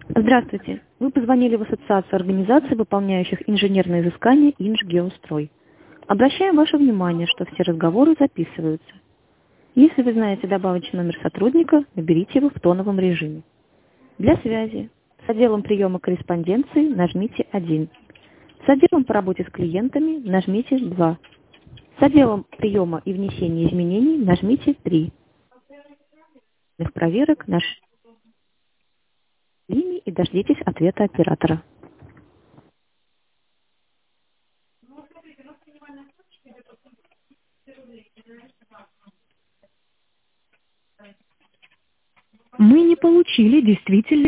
Здравствуйте. Вы позвонили в Ассоциацию организаций, выполняющих инженерные изыскания «Инжгеострой». Обращаем ваше внимание, что все разговоры записываются. Если вы знаете добавочный номер сотрудника, наберите его в тоновом режиме. Для связи с отделом приема корреспонденции нажмите 1. С отделом по работе с клиентами нажмите 2. С отделом приема и внесения изменений нажмите 3. Проверок нажмите и дождитесь ответа оператора. Мы не получили действительно